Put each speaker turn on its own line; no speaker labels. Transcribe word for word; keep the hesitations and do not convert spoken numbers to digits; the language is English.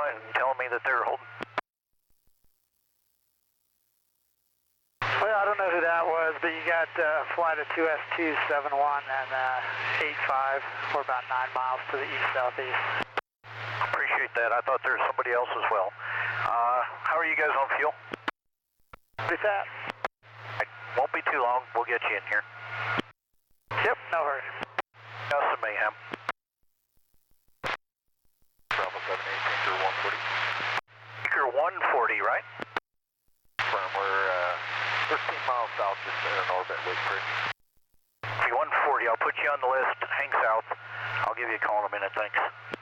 line telling me that they're holding.
Well, I don't know who that was, but you got uh, flight of two S two seven one and uh, eight five. We're about nine miles to the east-southeast.
Appreciate that. I thought there was somebody else as well. Uh, how are you guys on fuel?
Pretty fast.
It won't be too long. We'll get you in here.
Yep, no hurry.
Nelson Mayhem. Bravo seven eight, Tinker one forty. Tinker one forty, right?
Firm, we're uh, fifteen miles south, just there in orbit, wait for it.
one forty, I'll put you on the list. Hang south. I'll give you a call in a minute, thanks.